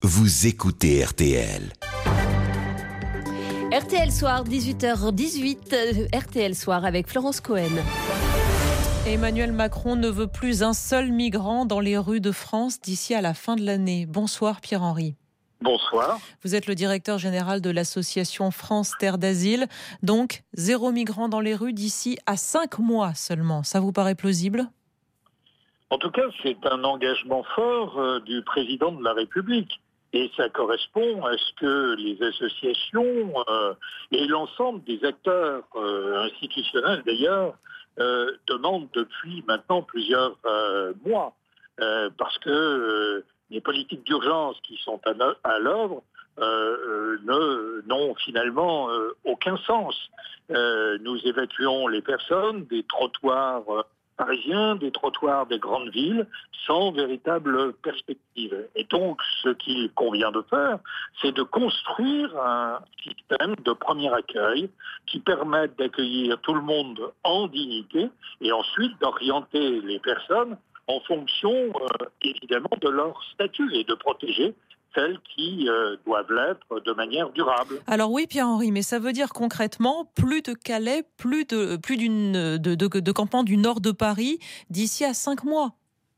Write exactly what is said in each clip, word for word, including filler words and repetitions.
vous écoutez R T L. R T L Soir, dix-huit heures dix-huit, R T L Soir avec Florence Cohen. Emmanuel Macron ne veut plus un seul migrant dans les rues de France d'ici à la fin de l'année. Bonsoir Pierre-Henri. Bonsoir. Vous êtes le directeur général de l'association France Terre d'Asile. Donc, zéro migrant dans les rues d'ici à cinq mois seulement. Ça vous paraît plausible ? En tout cas, c'est un engagement fort euh, du président de la République. Et ça correspond à ce que les associations euh, et l'ensemble des acteurs euh, institutionnels d'ailleurs euh, demandent depuis maintenant plusieurs euh, mois. Euh, parce que euh, les politiques d'urgence qui sont à, no- à l'œuvre euh, ne, n'ont finalement euh, aucun sens. Euh, nous évacuons les personnes des trottoirs euh, parisiens, des trottoirs des grandes villes, sans véritable perspective. Et donc, ce qu'il convient de faire, c'est de construire un système de premier accueil qui permette d'accueillir tout le monde en dignité et ensuite d'orienter les personnes en fonction, euh, évidemment, de leur statut et de protéger celles qui euh, doivent l'être de manière durable. Alors oui, Pierre-Henri, mais ça veut dire concrètement plus de Calais, plus de plus d'une de, de, de campements du nord de Paris d'ici à cinq mois.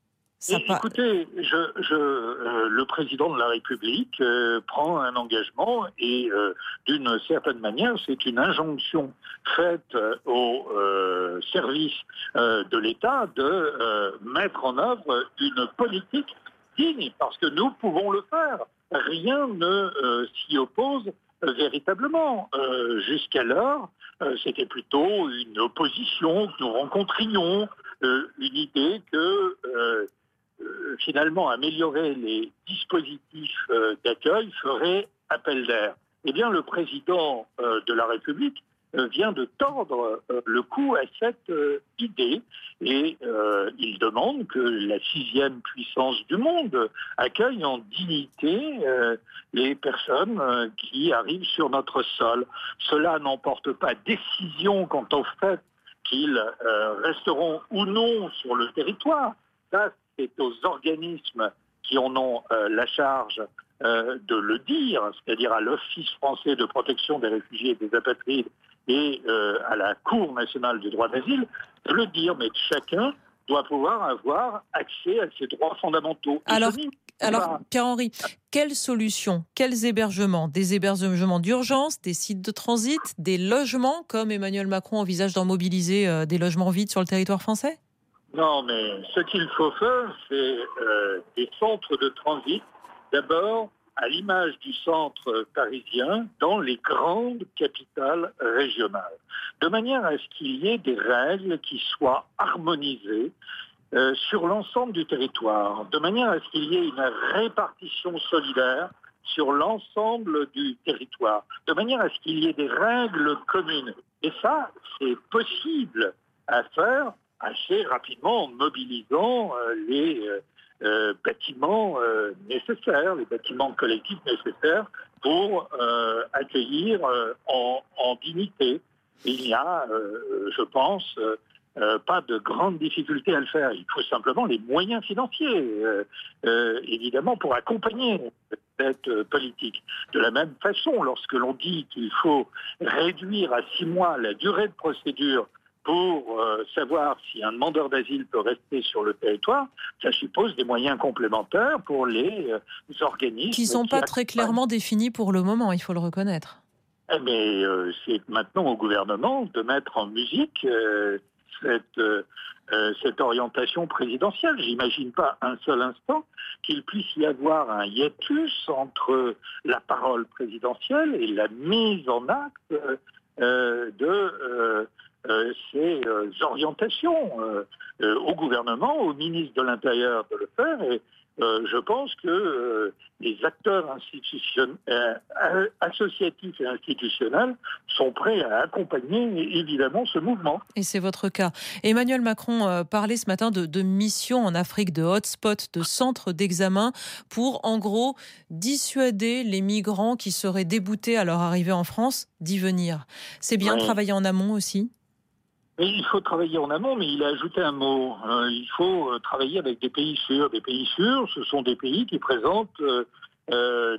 Ça Et, pas... Écoutez, je, je, euh, le président de la République euh, prend un engagement et euh, d'une certaine manière, c'est une injonction faite euh, aux euh, services euh, de l'État de euh, mettre en œuvre une politique digne, parce que nous pouvons le faire. Rien ne euh, s'y oppose euh, véritablement. Euh, jusqu'alors, euh, c'était plutôt une opposition que nous rencontrions, euh, une idée que euh, euh, finalement améliorer les dispositifs euh, d'accueil ferait appel d'air. Eh bien, le président euh, de la République euh, vient de tordre euh, le cou à cette euh, idée et euh, il demande que la sixième puissance du monde accueille en dignité euh, les personnes euh, qui arrivent sur notre sol. Cela n'emporte pas décision quant au fait qu'ils euh, resteront ou non sur le territoire. Ça, c'est aux organismes qui en ont euh, la charge euh, de le dire, c'est-à-dire à l'Office français de protection des réfugiés et des apatrides et euh, à la Cour nationale du droit d'asile, de le dire, mais chacun doit pouvoir avoir accès à ses droits fondamentaux. Alors, alors Pierre-Henri, quelles solutions, quels hébergements ? Des hébergements d'urgence, des sites de transit, des logements, comme Emmanuel Macron envisage d'en mobiliser euh, des logements vides sur le territoire français ? Non, mais ce qu'il faut faire, c'est euh, des centres de transit, d'abord à l'image du centre parisien, dans les grandes capitales régionales, de manière à ce qu'il y ait des règles qui soient harmonisées euh, sur l'ensemble du territoire, de manière à ce qu'il y ait une répartition solidaire sur l'ensemble du territoire, de manière à ce qu'il y ait des règles communes. Et ça, c'est possible à faire assez rapidement en mobilisant euh, les euh, euh, bâtiments euh, nécessaires, les bâtiments collectifs nécessaires pour euh, accueillir euh, en, en dignité. Il n'y a, euh, je pense, euh, euh, pas de grande difficulté à le faire. Il faut simplement les moyens financiers, euh, euh, évidemment, pour accompagner cette euh, politique. De la même façon, lorsque l'on dit qu'il faut réduire à six mois la durée de procédure pour euh, savoir si un demandeur d'asile peut rester sur le territoire, ça suppose des moyens complémentaires pour les euh, organismes. Qui ne sont pas très clairement définis pour le moment, il faut le reconnaître. Mais euh, c'est maintenant au gouvernement de mettre en musique euh, cette, euh, cette orientation présidentielle. J'imagine pas un seul instant qu'il puisse y avoir un hiatus entre la parole présidentielle et la mise en acte euh, de... Euh, Euh, ces euh, orientations euh, euh, au gouvernement, au ministre de l'Intérieur de le faire. Et euh, je pense que euh, les acteurs institutionnels, euh, associatifs et institutionnels sont prêts à accompagner évidemment ce mouvement. Et c'est votre cas. Emmanuel Macron euh, parlait ce matin de, de missions en Afrique, de hotspots, de centres d'examen pour en gros dissuader les migrants qui seraient déboutés à leur arrivée en France d'y venir. C'est bien de Oui. travailler en amont aussi ? Et il faut travailler en amont, mais il a ajouté un mot. Euh, il faut euh, travailler avec des pays sûrs. Des pays sûrs, ce sont des pays qui présentent euh, euh,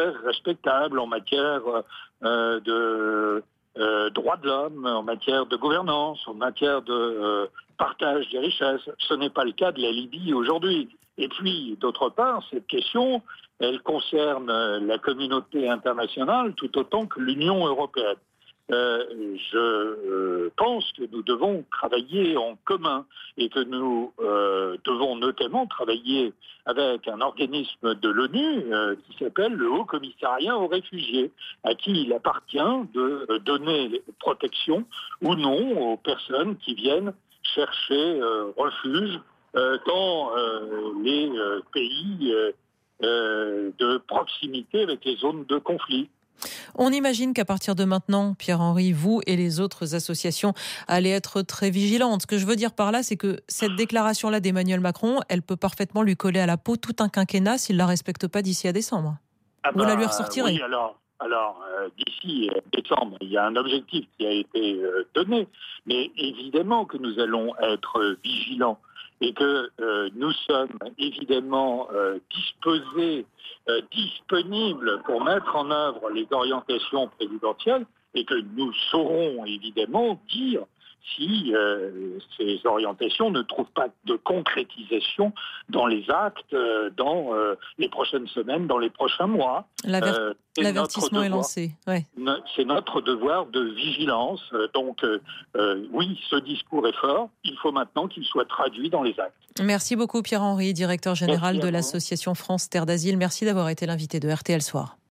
très respectable en matière euh, de euh, droits de l'homme, en matière de gouvernance, en matière de euh, partage des richesses. Ce n'est pas le cas de la Libye aujourd'hui. Et puis, d'autre part, cette question, elle concerne la communauté internationale tout autant que l'Union européenne. Euh, je euh, pense que nous devons travailler en commun et que nous euh, devons notamment travailler avec un organisme de l'ONU euh, qui s'appelle le Haut Commissariat aux réfugiés, à qui il appartient de euh, donner protection ou non aux personnes qui viennent chercher euh, refuge euh, dans euh, les euh, pays euh, euh, de proximité avec les zones de conflit. On imagine qu'à partir de maintenant, Pierre-Henri, vous et les autres associations allez être très vigilantes. Ce que je veux dire par là, c'est que cette déclaration-là d'Emmanuel Macron, elle peut parfaitement lui coller à la peau tout un quinquennat s'il ne la respecte pas d'ici à décembre. Ah vous bah, la lui ressortirez. Oui, alors, alors euh, d'ici décembre, il y a un objectif qui a été euh, donné, mais évidemment que nous allons être vigilants et que euh, nous sommes évidemment euh, disposés, euh, disponibles pour mettre en œuvre les orientations présidentielles et que nous saurons évidemment dire si euh, ces orientations ne trouvent pas de concrétisation dans les actes, euh, dans euh, les prochaines semaines, dans les prochains mois. L'aver- Euh, L'avertissement est lancé. Ouais. C'est notre devoir de vigilance. Donc euh, euh, oui, ce discours est fort. Il faut maintenant qu'il soit traduit dans les actes. Merci beaucoup Pierre-Henri, directeur général Merci à de vous. l'association France Terre d'Asile. Merci d'avoir été l'invité de R T L Soir.